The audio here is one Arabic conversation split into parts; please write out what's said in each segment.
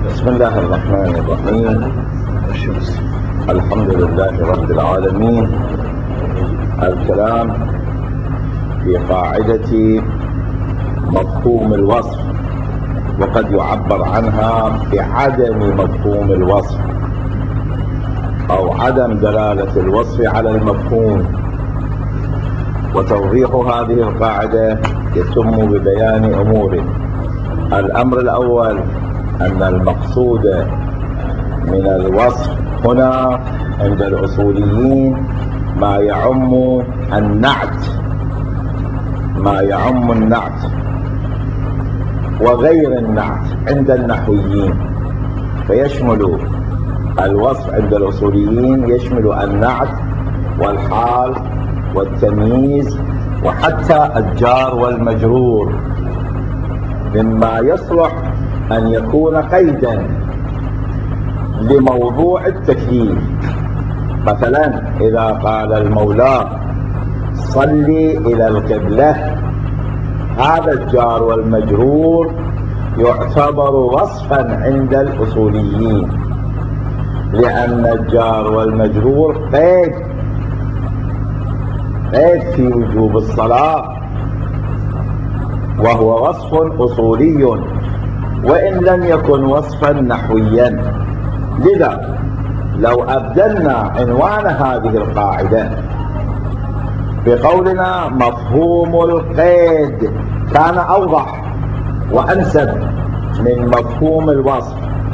بسم الله الرحمن الرحيم. الحمد لله رب العالمين. الكلام في قاعدة مفهوم الوصف، وقد يعبر عنها بعدم مفهوم الوصف أو عدم دلالة الوصف على المفهوم. وتوضيح هذه القاعدة يتم ببيان أمور. الأمر الأول أن المقصود من الوصف هنا عند الأصوليين ما يعم النعت، وغير النعت عند النحويين. فيشمل الوصف عند الأصوليين يشمل النعت والحال والتمييز وحتى الجار والمجرور، مما يصلح أن يكون قيدا لموضوع التكييف. مثلا إذا قال المولى صلي إلى القبلة، هذا الجار والمجرور يعتبر وصفا عند الأصوليين، لأن الجار والمجرور قيد في وجوب الصلاة، وهو وصف أصولي وإن لم يكن وصفا نحويا. لذا لو أبدلنا عنوان هذه القاعدة بقولنا مفهوم القيد كان أوضح وأنسب من مفهوم الوصف.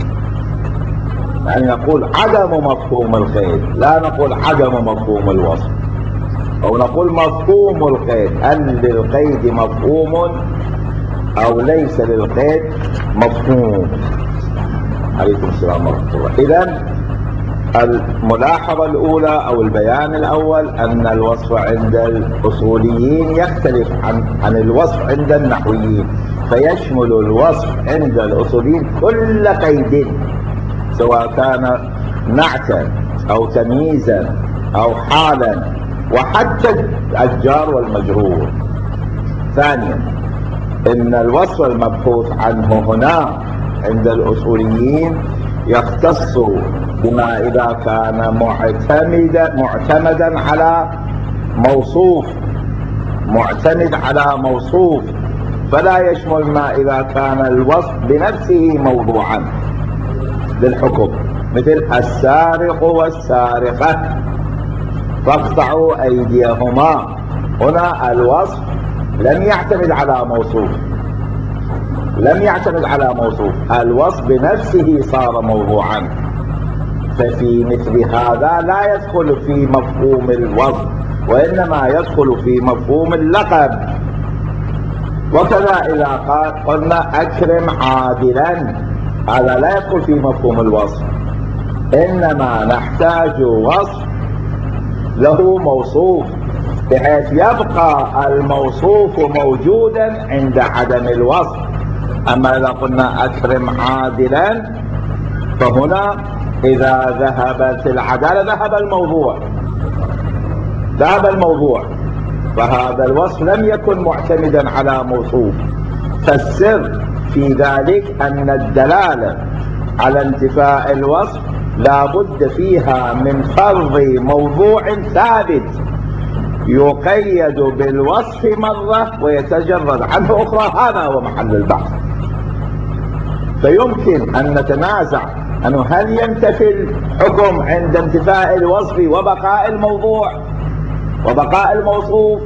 يعني نقول عدم مفهوم القيد، لا نقول عدم مفهوم الوصف، أو نقول مفهوم القيد. هل للقيد مفهوم أو ليس للقيد مفهوم؟ عليكم السلام ورحمة الله. إذن الملاحظة الأولى أو البيان الأول أن الوصف عند الأصوليين يختلف عن الوصف عند النحويين. فيشمل الوصف عند الأصوليين كل قيد، سواء كان نعتا أو تمييزا أو حالا، وحتى الجار والمجرور. ثانيا، إن الوصف المبحوث عنه هنا عند الأصوليين يختص بما إذا كان معتمدا على موصوف، معتمد على موصوف، فلا يشمل ما إذا كان الوصف بنفسه موضوعا للحكم، مثل السارق والسارقة فاقطعوا أيديهما. هنا الوصف لم يعتمد على موصوف، الوصف بنفسه صار موضوعا. ففي مثل هذا لا يدخل في مفهوم الوصف، وإنما يدخل في مفهوم اللقب. وكذا إذا قلنا أكرم عادلا، هذا لا يدخل في مفهوم الوصف، إنما نحتاج وصف له موصوف بحيث يبقى الموصوف موجودا عند عدم الوصف. أما إذا قلنا أكرم عادلا، فهنا إذا ذهبت العدالة ذهب الموضوع، فهذا الوصف لم يكن معتمدا على موصوف. فالسر في ذلك أن الدلالة على انتفاء الوصف لا بد فيها من فرض موضوع ثابت يقيد بالوصف مرة ويتجرد عنه أخرى. هذا هو محل البحث. فيمكن أن نتنازع أنه هل ينتفي الحكم عند انتفاء الوصف وبقاء الموضوع وبقاء الموصوف،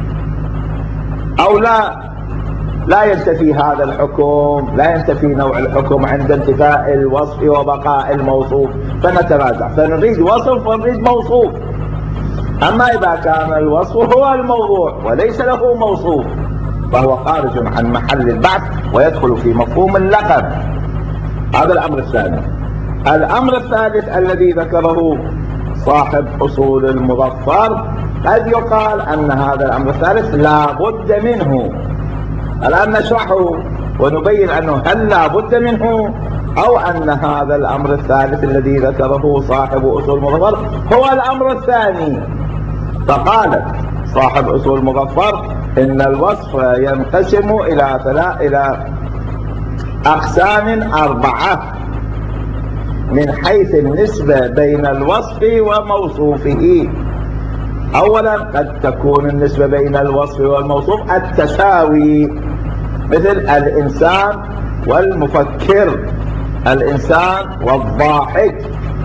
أو لا ينتفي هذا الحكم، لا ينتفي نوع الحكم عند انتفاء الوصف وبقاء الموصوف. فنتنازع، فنريد وصف ونريد موصوف. أما إذا كان الوصف هو الموضوع وليس له موصوف، فهو خارج عن محل البحث ويدخل في مفهوم اللقب. هذا الأمر الثاني. الأمر الثالث الذي ذكره صاحب أصول المظفر، قد يقال أن هذا الأمر الثالث لا بد منه. الآن نشرحه ونبين أنه هل لا بد منه، أو أن هذا الأمر الثالث الذي ذكره صاحب أصول المظفر هو الأمر الثاني. فقال صاحب أصول المظفر إن الوصف ينقسم إلى أقسام 4. من حيث النسبة بين الوصف وموصوفه. أولا قد تكون النسبة بين الوصف والموصوف التساوي، مثل الإنسان والمفكر، الإنسان والضاحك.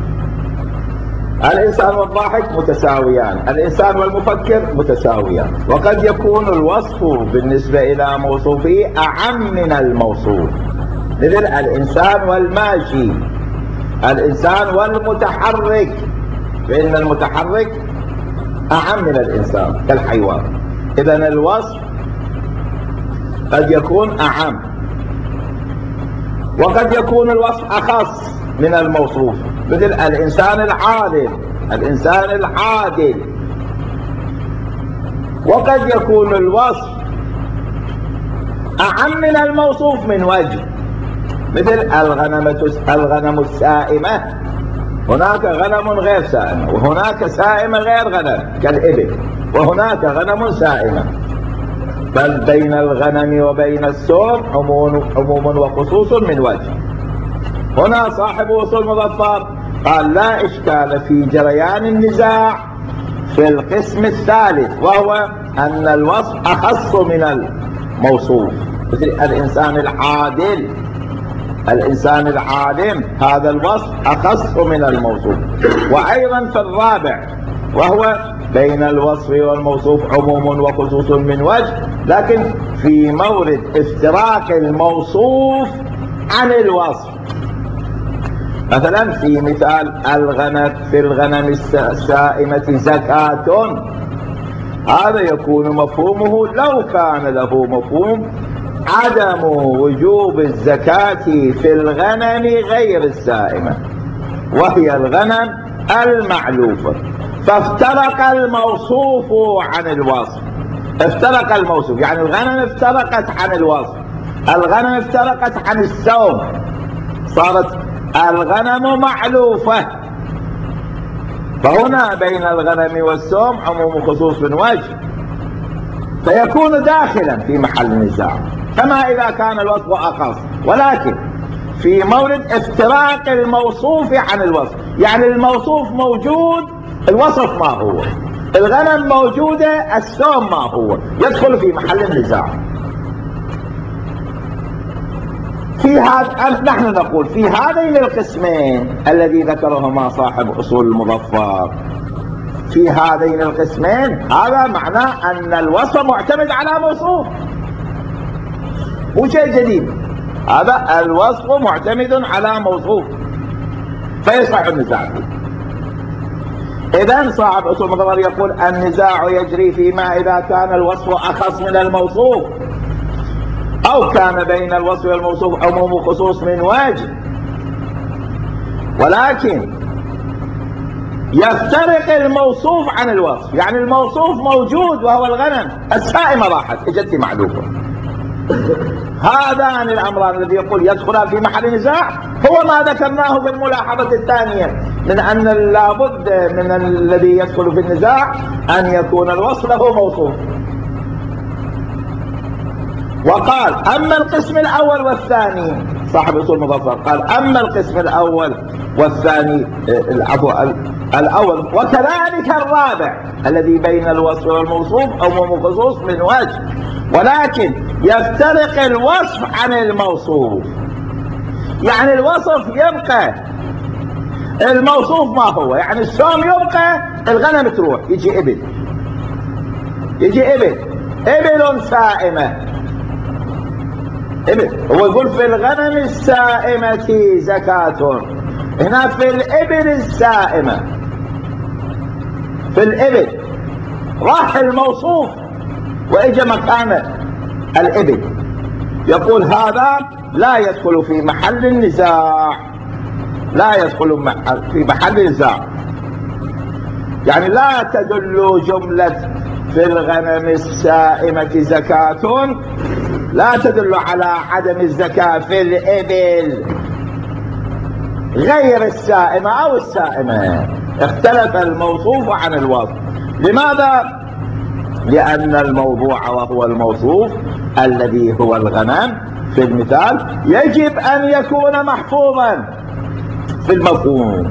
الإنسان والضاحك متساويان، الإنسان والمفكر متساويان. وقد يكون الوصف بالنسبة إلى موصوفه أعم من الموصوف، مثل الإنسان والماشي، الإنسان والمتحرك، فإن المتحرك أعم من الإنسان كالحيوان. إذن الوصف قد يكون أعم، وقد يكون الوصف أخص من الموصوف، مثل الإنسان العادل، الإنسان العادل. وقد يكون الوصف أعم من الموصوف من وجه، مثل الغنم السائمة. هناك غنم غير سائمة، وهناك سائمة غير غنم كالإبل، وهناك غنم سائمة. بل بين الغنم وبين السوم عموم وخصوص من وجه. هنا صاحب أصول المظفر قال لا إشكال في جريان النزاع في القسم الثالث، وهو أن الوصف أخص من الموصوف، مثل الإنسان العادل، الإنسان العالم، هذا الوصف أخص من الموصوف. وأيضا في الرابع، وهو بين الوصف والموصوف عموم وخصوص من وجه، لكن في مورد افتراق الموصوف عن الوصف. مثلا في مثال في الغنم السائمة زكاة، هذا يكون مفهومه لو كان له مفهوم عدم وجوب الزكاة في الغنم غير السائمة، وهي الغنم المعلوفة. فافترق الموصوف عن الوصف، افترق الموصوف يعني الغنم افترقت عن الوصف، الغنم افترقت عن السوم، صارت الغنم معلوفة. فهنا بين الغنم والسوم عموم خصوص من وجه، فيكون داخلا في محل النزاع كما إذا كان الوصف أخص، ولكن في مورد افتراق الموصوف عن الوصف. يعني الموصوف موجود، الوصف ما هو، الغنم موجودة، السوم ما هو، يدخل في محل النزاع. في هذا نحن نقول في هذين القسمين الذي ذكرهما صاحب أصول المظفر، في هذين القسمين، هذا معناه أن الوصف معتمد على موصوف، مو شيء جديد، هذا الوصف معتمد على موصوف فيصح النزاع فيه. إذن صاحب أصول المظفر يقول النزاع يجري فيما إذا كان الوصف أخص من الموصوف، أو كان بين الوصف والموصوف عموم خصوص من وجه، ولكن يفترق الموصوف عن الوصف. يعني الموصوف موجود وهو الغنم، السائمة راحت اجت معلوفة. هذان الأمران الذي يقول يدخلان في محل نزاع هو ما ذكرناه بالملاحظة الثانية، من أن لابد من الذي يدخل في النزاع أن يكون الوصف له موصوف. وقال أما القسم الأول والثاني، صاحب أصول المظفر قال أما القسم الأول والثاني، الأول وكذلك الرابع الذي بين الوصف والموصوف عموم خصوص من وجه، ولكن يفترق الوصف عن الموصوف. يعني الوصف يبقى، الموصوف ما هو، يعني السوم يبقى، الغنم تروح، يجي إبل، يجي إبل سائمة، إبل. هو يقول في الغنم السائمة زكاة، هنا في الإبل السائمة، في الإبل راح الموصوف وإجى مكان الإبل. يقول هذا لا يدخل في محل النزاع، لا يدخل في محل النزاع. يعني لا تدل جملة في الغنم السائمة زكاة، لا تدل على عدم الزكاة في الإبل غير السائمة أو السائمة. اختلف الموصوف عن الوصف. لماذا؟ لأن الموضوع وهو الموصوف الذي هو الغنم في المثال يجب أن يكون محفوظا، في المفهوم.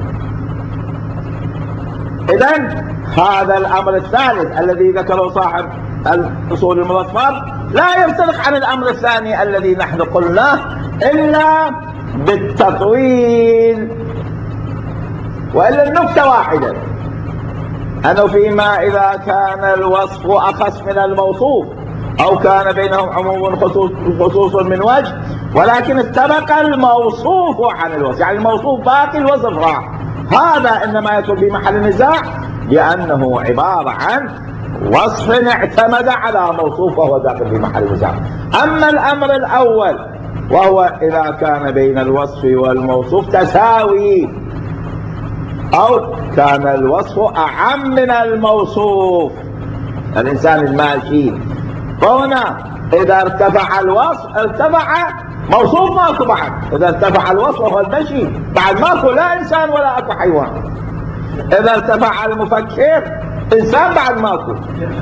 إذن هذا الأمر الثالث الذي ذكره صاحب الأصول المظفر لا يفترق عن الأمر الثاني الذي نحن قلناه إلا بالتطويل، وإلا النكتة واحدة، أنه فيما إذا كان الوصف أخص من الموصوف أو كان بينهم عموم خصوص من وجه، ولكن استبق الموصوف عن الوصف، يعني الموصوف باقي الوصف راح، هذا إنما يدخل في محل النزاع لأنه عبارة عن وصف اعتمد على موصوف وهو داخل في محل النزاع. أما الأمر الأول وهو إذا كان بين الوصف والموصوف تساوي أو كان الوصف أعم من الموصوف، الإنسان الماشي، فهنا إذا ارتفع الوصف ارتفع موصوف ماكو بعد، إذا ارتفع الوصف وهو المشي بعد ماكو لا إنسان ولا أكو حيوان. إذا ارتفع المفكر إنسان بعد ماكو.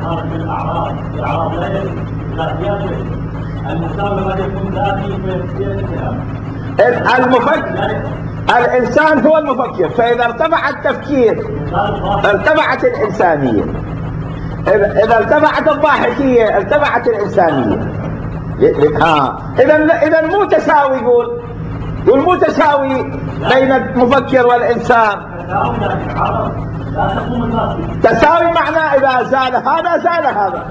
المفكر الإنسان هو المفكر، فإذا ارتفع التفكير ارتفعت الإنسانية، إذا ارتفعت الضاحكية ارتفعت الإنسانية. إذا مو تساوي، يقول مو تساوي بين المفكر والإنسان. تساوي معناه إذا زال هذا زال هذا.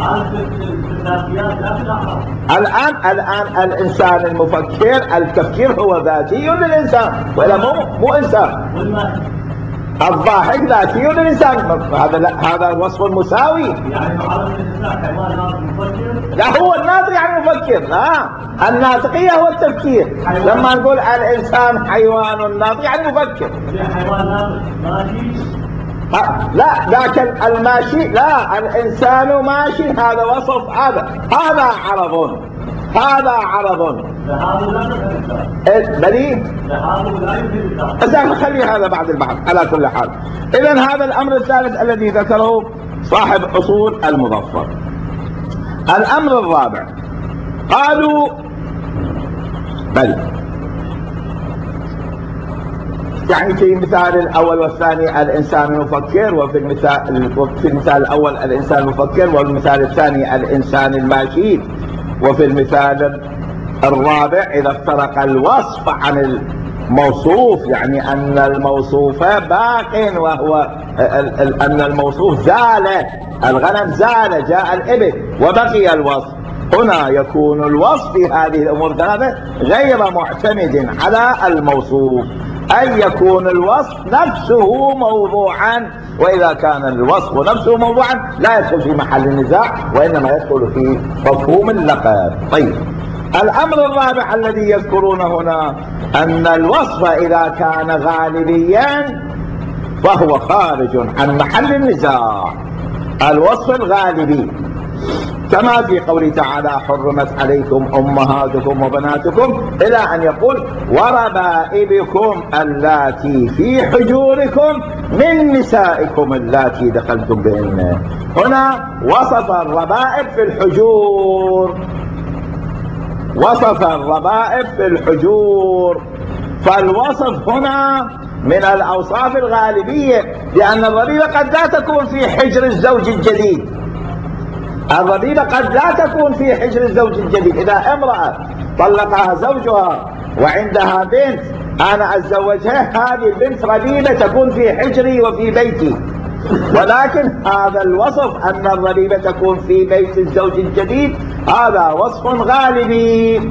الآن الإنسان المفكر التفكير هو ذاتي للإنسان ولا مو إنسان. الضاحك ذاتي للإنسان، هذا وصف مساوي. يعني لا هو الناطق يعني مفكر، لا الناطقية هو التفكير. لما نقول الإنسان حيوان ناطق يعني مفكر. حيوان ناطق ماشي؟ لا لكن الماشي لا، الإنسان ماشي هذا وصف، هذا عرض، هذا عرض بلي. بس خلي هذا بعد البحث على كل حال. إذن هذا الأمر الثالث الذي ذكره صاحب أصول المظفر. الأمر الرابع قالوا بل يعني في المثال الأول والثاني الإنسان مفكر، وفي المثال الأول الإنسان مفكر، والمثال الثاني الإنسان الماشي، وفي المثال الرابع إذا افترق الوصف عن الموصوف يعني أن الموصوف باق، وهو أن الموصوف زال، الغنم زال جاء الإبل وبقي الوصف، هنا يكون الوصف في هذه الأمور الثلاثة غير معتمد على الموصوف، أن يكون الوصف نفسه موضوعا، وإذا كان الوصف نفسه موضوعا لا يدخل في محل النزاع وإنما يدخل في مفهوم اللقب. طيب الأمر الرابع الذي يذكرونه هنا أن الوصف إذا كان غالبيا فهو خارج عن محل النزاع، الوصف الغالبي كما في قوله تعالى حرمت عليكم أمهاتكم وبناتكم إلى أن يقول وربائبكم اللاتي في حجوركم من نسائكم اللاتي دخلتم بهن. هنا وصف الربائب في الحجور، وصف الربائب في الحجور، فالوصف هنا من الأوصاف الغالبية، لأن الربيبة قد لا تكون في حجر الزوج الجديد، الربيبة قد لا تكون في حجر الزوج الجديد. إذا امرأة طلقها زوجها وعندها بنت أنا أتزوجها، هذه البنت ربيبة تكون في حجري وفي بيتي، ولكن هذا الوصف أن الربيبة تكون في بيت الزوج الجديد هذا وصف غالبي،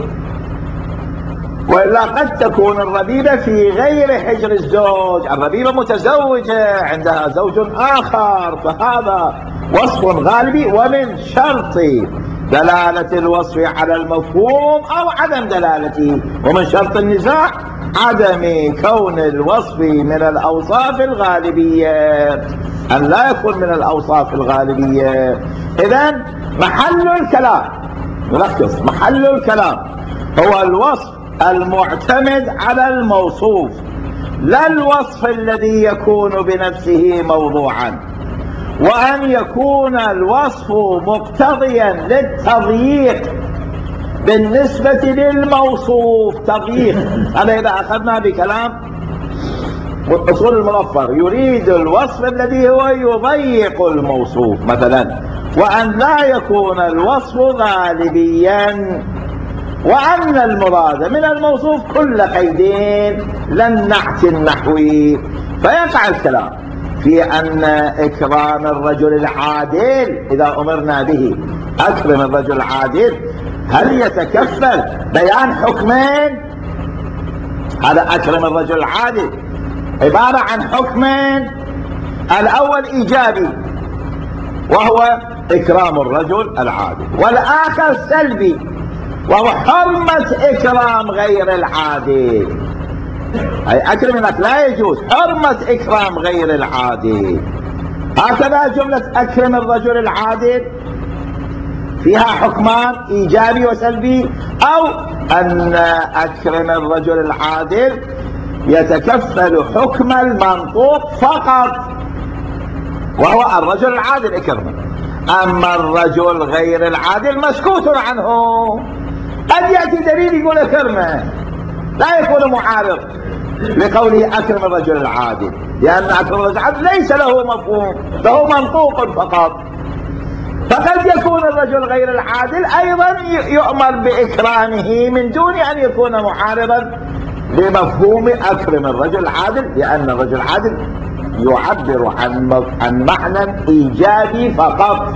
وإلا قد تكون الربيبة في غير حجر الزوج، الربيبة متزوجة عندها زوج آخر، فهذا وصف غالبي. ومن شرط دلالة الوصف على المفهوم أو عدم دلالته، ومن شرط النزاع عدم كون الوصف من الأوصاف الغالبية، أن لا يكون من الأوصاف الغالبية. إذن محل الكلام، نلخص محل الكلام هو الوصف المعتمد على الموصوف، لا الوصف الذي يكون بنفسه موضوعا، وأن يكون الوصف مقتضيا للتضييق بالنسبة للموصوف، تضييق. هذا إذا أخذنا بكلام أصول المظفر يريد الوصف الذي هو يضيق الموصوف مثلا، وأن لا يكون الوصف غالبيا، وأن المراد من الموصوف كل قيدين للنعت النحوي. فيقع الكلام في أن إكرام الرجل العادل إذا أمرنا به أكرم الرجل العادل هل يتكفل بيان حكمين؟ هذا أكرم الرجل العادل عبارة عن حكمين، الأول إيجابي وهو إكرام الرجل العادل، والآخر سلبي وهو حرمة إكرام غير العادل. أي أكرمك لا يجوز، حرمة إكرام غير العادل. هكذا جملة أكرم الرجل العادل فيها حكمان إيجابي وسلبي، أو أن أكرم الرجل العادل يتكفل حكم المنطوق فقط وهو الرجل العادل اكرمه، أما الرجل غير العادل مسكوت عنه. قد يأتي دليل يقول اكرمه لا يكون معارض لقوله أكرم الرجل العادل، لأن أكرم الرجل العادل ليس له مفهوم، له منطوق فقط. فقد يكون الرجل غير العادل أيضا يؤمر بإكرامه من دون أن يكون معارضا بمفهوم أكرم الرجل العادل، لأن الرجل العادل يعبر عن معنى إيجابي فقط.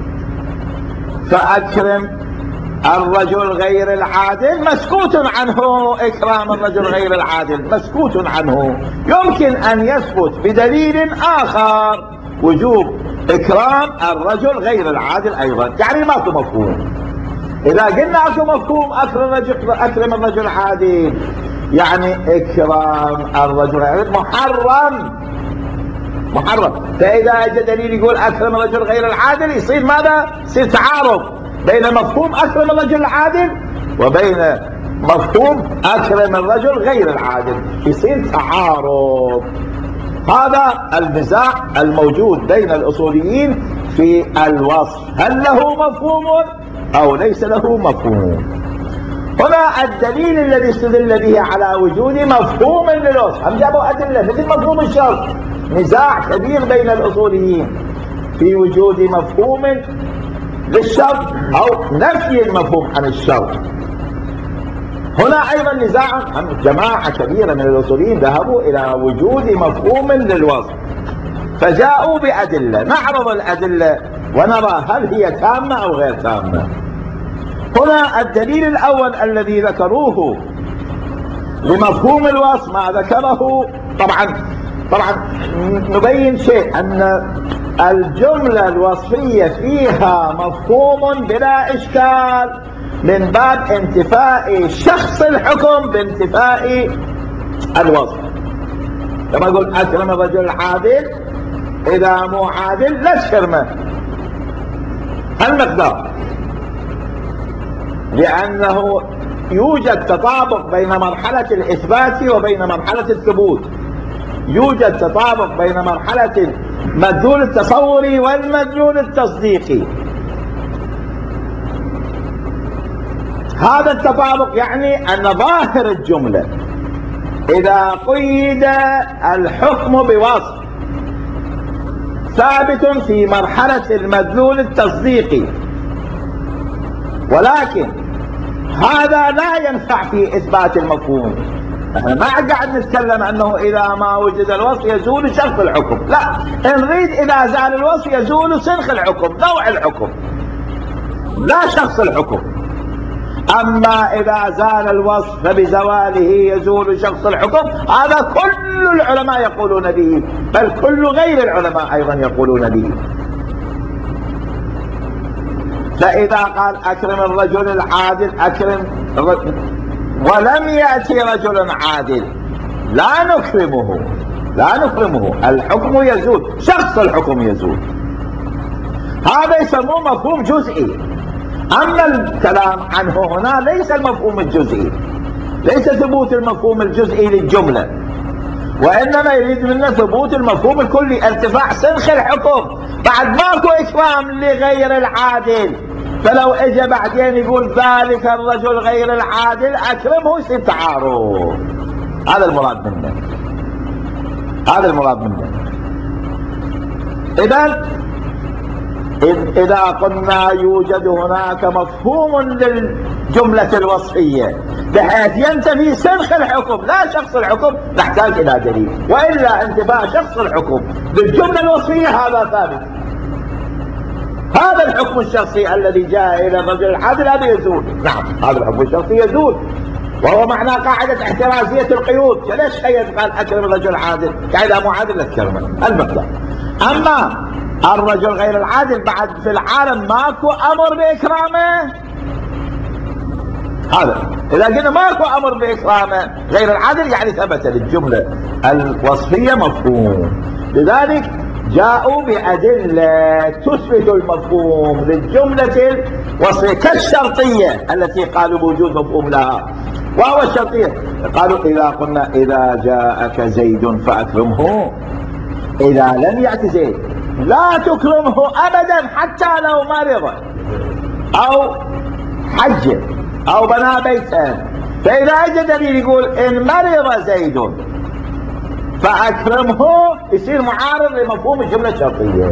فأكرم الرجل غير العادل مسكوت عنه، إكرام الرجل غير العادل مسكوت عنه. يمكن أن يثبت بدليل آخر وجوب إكرام الرجل غير العادل أيضا، يعني ماكو مفهوم. إذا قلنا اكو مفهوم أكرم الرجل العادل يعني إكرام الرجل العادل محرم. فإذا اجى دليل يقول أكرم الرجل غير العادل يصير ماذا؟ يصير تعارض بين مفهوم أكرم الرجل العادل وبين مفهوم أكرم الرجل غير العادل، يصير تعارض. هذا النزاع الموجود بين الأصوليين في الوصف، هل له مفهوم أو ليس له مفهوم. هنا الدليل الذي استدل به على وجود مفهوم للوصف، هم جابوا أدلة مثل مفهوم الشرط. نزاع كبير بين الأصوليين في وجود مفهوم للشرط أو نفي المفهوم عن الشرط. هنا أيضا نزاع، جماعة كبيرة من الأصوليين ذهبوا إلى وجود مفهوم للوصف فجاءوا بأدلة، نعرض الأدلة ونرى هل هي تامة أو غير تامة. هنا الدليل الأول الذي ذكروه لمفهوم الوصف ما ذكره، طبعا نبين شيء، أن الجملة الوصفية فيها مفهوم بلا إشكال من باب انتفاء شخص الحكم بانتفاء الوصف. لما يقول أكرم الرجل العادل، إذا مو عادل لا تكرمه المقدار، لأنه يوجد تطابق بين مرحلة الإثبات وبين مرحلة الثبوت، يوجد تطابق بين مرحلة المدلول التصوري والمدلول التصديقي. هذا التطابق يعني أن ظاهر الجملة إذا قيد الحكم بوصف ثابت في مرحلة المدلول التصديقي، ولكن هذا لا ينفع في إثبات المفهوم. احنا ما قاعد نتكلم أنه إذا ما وجد الوصف يزول شرط الحكم، لا، نريد إذا زال الوصف يزول سنخ الحكم، نوع الحكم لا شخص الحكم. أما إذا زال الوصف فبزواله يزول شخص الحكم، هذا كل العلماء يقولون به، بل كل غير العلماء أيضا يقولون به. فإذا قال أكرم الرجل العادل ولم يأتي رجل عادل لا نكرمه، الحكم يزول، شخص الحكم يزول. هذا يسموه مفهوم جزئي. أما الكلام عنه هنا ليس المفهوم الجزئي، ليس ثبوت المفهوم الجزئي للجملة، وإنما يريد منا ثبوت المفهوم الكلي، ارتفاع سنخ الحكم. بعد ماكو إكرام لغير العادل، فلو اجى بعدين يقول ذلك الرجل غير العادل أكرمه، يصير تعارض. هذا المراد منه. هذا المراد منه. إذا قلنا يوجد هناك مفهوم للجملة الوصفية بحيث ينتفي سنخ الحكم لا شخص الحكم، نحتاج إلى دليل، وإلا انتفاء شخص الحكم بالجملة الوصفية هذا ثابت. هذا الحكم الشخصي الذي جاء إلى الرجل العادل هذا يزول. نعم، هذا الحكم الشخصي يزول، وهو معنى قاعدة احترازية القيود. ليش قيد قال أكرم الرجل العادل؟ قاعدة مو عادل لا تكرمه المقدار. أما الرجل غير العادل بعد في العالم ماكو أمر بإكرامه. هذا إذا قلنا ماكو أمر بإكرامه غير العادل يعني ثبت للجملة الوصفية مفهوم. لذلك جاءوا بأدلة تثبت المفهوم للجملة الوصفية كالشرطية التي قالوا بوجود مفهوم لها، وهو الشرطية. قالوا إذا قلنا إذا جاءك زيد فأكرمه، إذا لم يأت زيد لا تكرمه أبدا حتى لو مرض أو حج أو بنى بيتا. فإذا أجى دليل يقول إن مرض زيد فأكرمه يصير معارض لمفهوم الجملة الشرطية.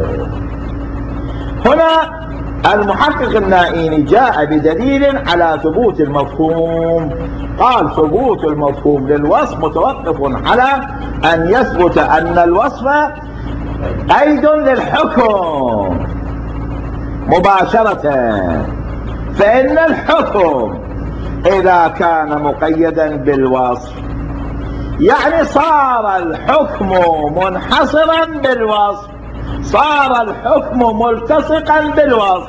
هنا المحقق النائيني جاء بدليل على ثبوت المفهوم. قال ثبوت المفهوم للوصف متوقف على أن يثبت أن الوصف قيد للحكم مباشرة. فإن الحكم إذا كان مقيدا بالوصف يعني صار الحكم منحصرا بالوصف، صار الحكم ملتصقا بالوصف.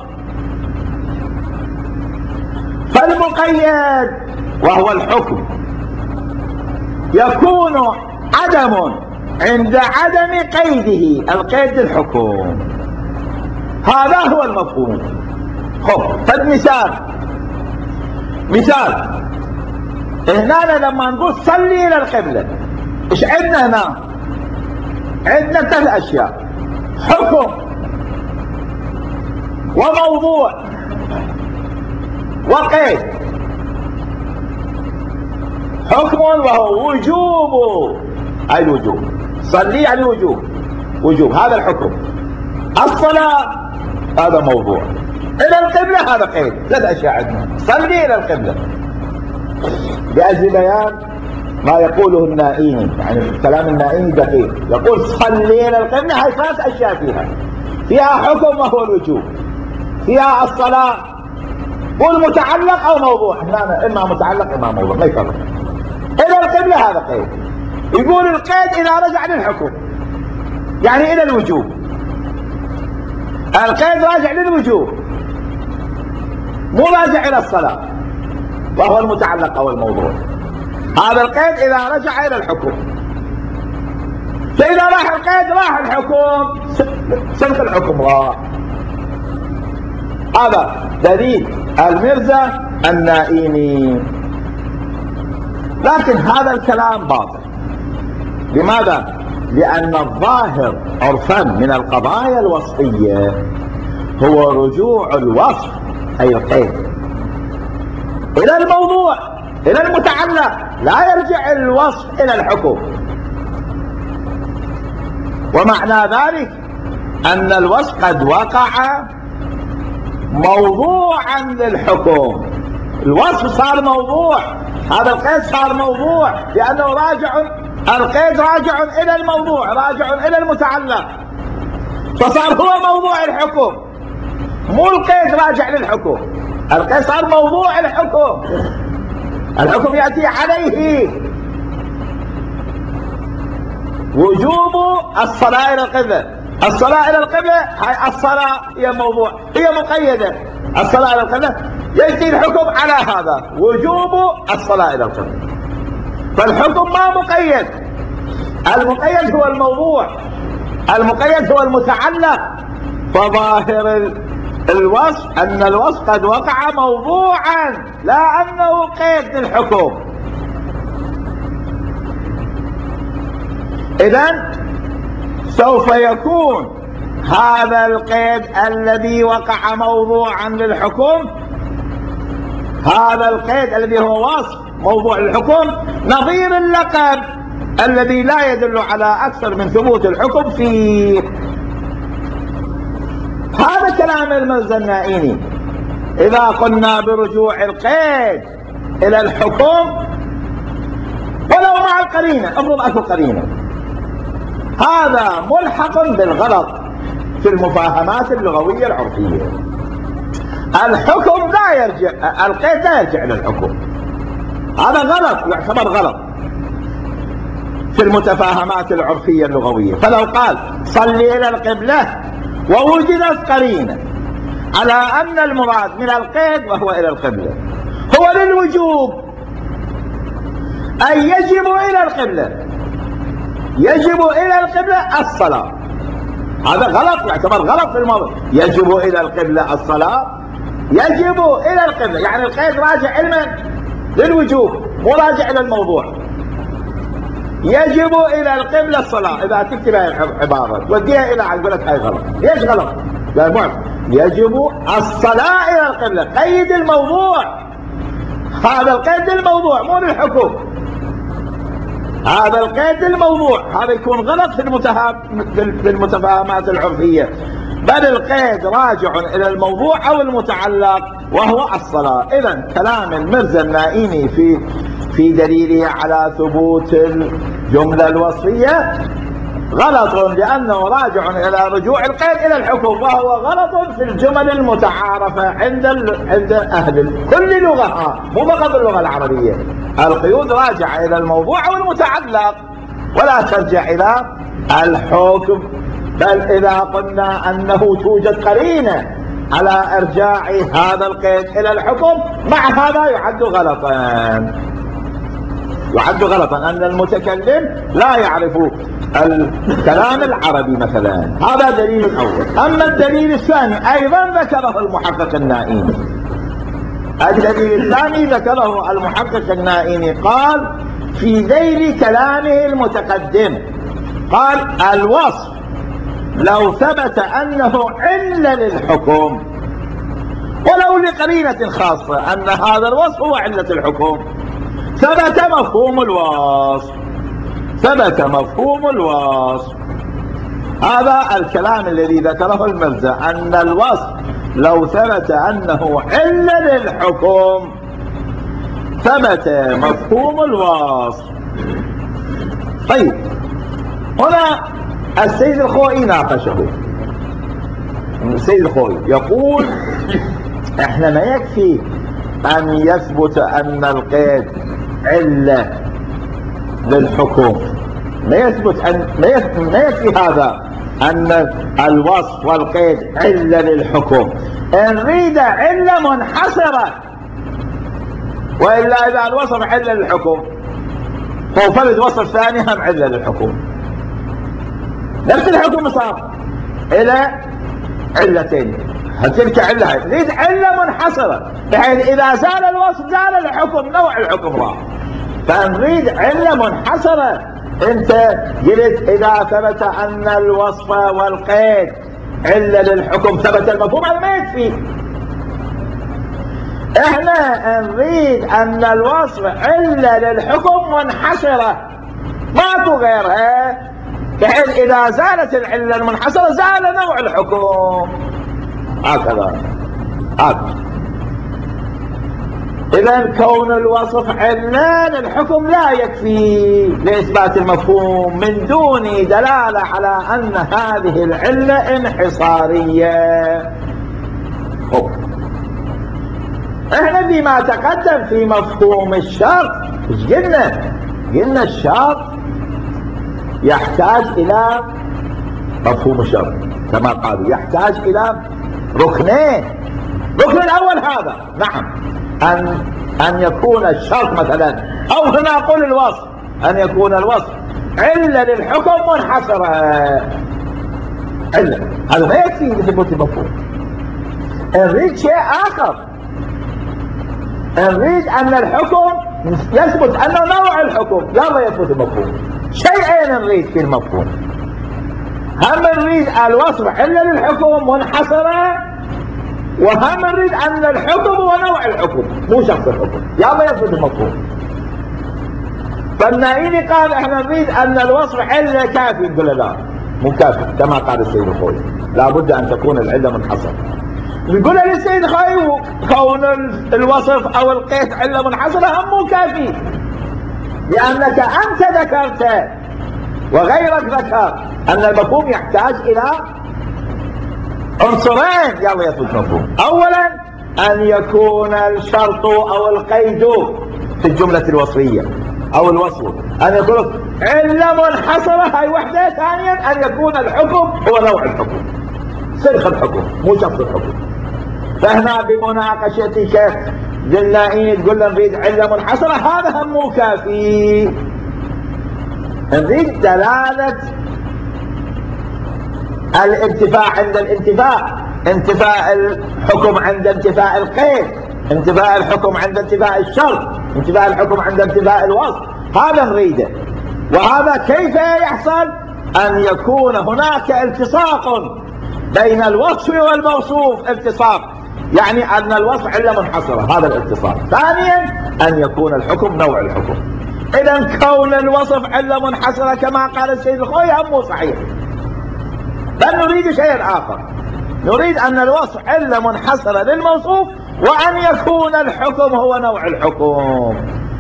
فالمقيد وهو الحكم يكون عدم عند عدم قيده، القيد الحكم. هذا هو المفهوم. فالمثال هنا لما نقول صلي الى القبلة، ايش عندنا هنا؟ عندنا 3 اشياء: حكم وموضوع وقيد. حكم وهو وجوب، اي الوجوب، صلي يعني وجوب هذا الحكم. الصلاة هذا موضوع. الى القبلة هذا قيد. 3 اشياء عندنا: صلي الى القبلة. لأجل بيان ما يقوله النائيني، يعني كلام النائيني دقيق، يقول صلي الى القبلة هاي 3 اشياء فيها حكم وهو الوجوب، فيها الصلاة والمتعلق او موضوع. هنا اما متعلق اما موضوع، ما يفرق. الى القبلة هذا قيد. يقول القيد اذا رجع للحكم يعني الى الوجوب. القيد راجع للوجوب مو راجع الى الصلاة وهو المتعلق او الموضوع. هذا القيد اذا رجع الى الحكم. فاذا راح القيد راح الحكم، سلك الحكم راح. هذا دليل المرزا النائيني. لكن هذا الكلام باطل. لماذا؟ لأن الظاهر عرفا من القضايا الوصفية هو رجوع الوصف أي القيد إلى الموضوع، إلى المتعلق، لا يرجع الوصف إلى الحكم. ومعنى ذلك أن الوصف قد وقع موضوعا للحكم. الوصف صار موضوع، هذا القيد صار موضوع لأنه القيد راجع إلى الموضوع، راجع إلى المتعلق، فصار هو موضوع الحكم، مو القيد راجع للحكم. القيد صار موضوع الحكم. الحكم يأتي عليه وجوب الصلاة إلى القبلة. الصلاة إلى القبلة هاي الصلاة هي موضوع، هي مقيدة. الصلاة إلى القبلة يأتي الحكم على هذا وجوب الصلاة إلى القبلة. فالحكم ما مقيد، المقيد هو الموضوع، المقيد هو المتعلق. فظاهر الوصف أن الوصف قد وقع موضوعا لا أنه قيد للحكم. إذن سوف يكون هذا القيد الذي وقع موضوعا للحكم، هذا القيد الذي هو وصف موضوع الحكم، نظير اللقب الذي لا يدل على أكثر من ثبوت الحكم فيه. هذا كلام المرزا النائيني. إذا قلنا برجوع القيد إلى الحكم ولو مع القرينة، افرض أكو قرينة، هذا ملحق بالغلط في المفاهمات اللغوية العرفية. الحكم لا يرجع، القيد لا يرجع إلى الحكم، هذا غلط، يعتبر غلط في المتفاهمات العرفية اللغوية. فلو قال صلي إلى القبلة ووجدت قرينة على أن المراد من القيد وهو إلى القبلة هو للوجوب، أي يجب إلى القبلة، يجب إلى القبلة الصلاة، هذا غلط، يعتبر غلط في الموضوع. يجب إلى القبلة الصلاة، يجب إلى القبلة، يعني القيد راجع علما للوجوب مو راجع إلى الموضوع. يجب إلى القبلة الصلاة، إذا تكتب عبارة توديها إلى يقول لك هاي غلط. ليش غلط؟ يجب الصلاة إلى القبلة، قيد الموضوع، هذا القيد للموضوع مو للحكم، هذا القيد للموضوع، هذا يكون غلط في المتفاهمات العرفية، بل القيد راجع إلى الموضوع أو المتعلق وهو الصلاة. إذن كلام المرزا النائيني في دليله على ثبوت الجملة الوصفية غلط، لأنه راجع إلى رجوع القيد إلى الحكم، وهو غلط في الجمل المتعارفة عند أهل كل لغة، مو فقط اللغة العربية. القيود راجع إلى الموضوع أو المتعلق ولا ترجع إلى الحكم. بل إذا قلنا أنه توجد قرينة على إرجاع هذا القيد إلى الحكم، مع هذا يعد غلطا، يعد غلطا أن المتكلم لا يعرف الكلام العربي مثلا. هذا دليل أول. أما الدليل الثاني أيضا ذكره المحقق النائيني، الدليل الثاني ذكره المحقق النائيني، قال في ذيل كلامه المتقدم، قال الوصف لو ثبت أنه علة للحكم ولو لقرينة خاصة أن هذا الوصف هو علة الحكم، ثبت مفهوم الوصف، ثبت مفهوم الوصف. هذا الكلام الذي ذكره المرزا، أن الوصف لو ثبت أنه علة للحكم ثبت مفهوم الوصف. طيب هنا السيد الخوئي ناقشه. السيد الخوئي يقول احنا ما يكفي أن يثبت أن القيد علة للحكم، ما يكفي هذا أن الوصف والقيد علة للحكم، نريد علة منحصرة، وإلا إذا الوصف علة للحكم ففرد وصف ثاني هم علة للحكم، نفس الحكم صار إلى علتين، تلك علة، نريد علة منحصرة بحيث إذا زال الوصف زال الحكم، نوع الحكم راح، فنريد علة منحصرة. انت قلت إذا ثبت أن الوصف والقيد علة للحكم ثبت المفهوم، هذا ما يكفي. احنا نريد أن الوصف علة للحكم منحصرة ماكو غيرها، بحيث إذا زالت العلة المنحصرة زال نوع الحكم، هكذا. إذا كون الوصف علة للحكم لا يكفي لإثبات المفهوم من دون دلالة على أن هذه العلة انحصارية. احنا فيما تقدم في مفهوم الشرط ايش قلنا الشرط يحتاج إلى مفهوم الشرط، كما قالوا يحتاج إلى ركنين. الركن الأول هذا نعم، أن يكون الشرط مثلا، أو هنا أقول الوصف، أن يكون الوصف علة للحكم منحصرة، علة، هذا ما يكفي لثبوت المفهوم. نريد شيء آخر، نريد أن الحكم يثبت أنه نوع الحكم، لا يثبت المفهوم. شيئين نريد في المفهوم، هم نريد الوصف علة للحكم منحصرة، وهم نريد أن الحكم هو نوع الحكم مو شخص الحكم، يلا يثبت المفهوم. فالنائين قال احنا نريد ان الوصف علة كافي، نقول لا مو كافي كما قال السيد الخوي، لابد ان تكون العلة منحصرة. نقول للسيد الخوي كون الوصف او القيد علة منحصرة هم مو كافي، لانك انت ذكرت وغيرك ذكر ان المفهوم يحتاج الى عنصرين يلا يثبت مفهوم. اولا ان يكون الشرط او القيد في الجملة الوصفية او الوصف ان يكون علة منحصرة، هاي وحدة. ثانيا ان يكون الحكم هو نوع الحكم، صرخ الحكم مو شخص الحكم. فهنا بمناقشة شيخ النائين تقول له نريد علة منحصرة، هذا هم مو كافي، نريد دلالة الانتفاع عند الانتفاع، انتفاء الحكم عند انتفاء القيد، انتفاء الحكم عند انتفاء الشرط، انتفاء الحكم عند انتفاء الوصف، هذا نريده. وهذا كيف يحصل؟ ان يكون هناك التصاق بين الوصف والموصوف، التصاق يعني ان الوصف علة منحصرة، هذا الالتصاق. ثانيا ان يكون الحكم نوع الحكم. اذا كون الوصف علة منحصرة كما قال السيد الخوي هم مو صحيح، بل نريد شيئا آخر، نريد أن الوصف علة منحصرة للموصوف وأن يكون الحكم هو نوع الحكم.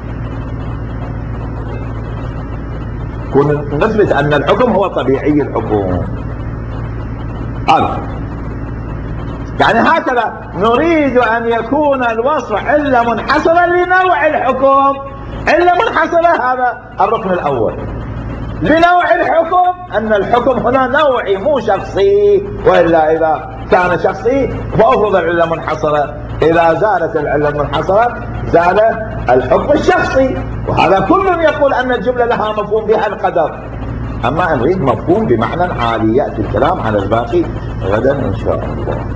نثبت أن الحكم هو طبيعي الحكم، هذا يعني هكذا نريد أن يكون الوصف علة منحصرة لنوع الحكم. علة منحصرة هذا الركن الأول. لنوع الحكم أن الحكم هنا نوعي مو شخصي، وإلا إذا كان شخصي فأفرض العلة منحصرة، إذا زالت العلة المنحصرة زال الحكم الشخصي. وهذا كل يقول أن الجملة لها مفهوم بها القدر، أما نريد مفهوم بمعنى عالي. يأتي الكلام على الباقي غدا إن شاء الله.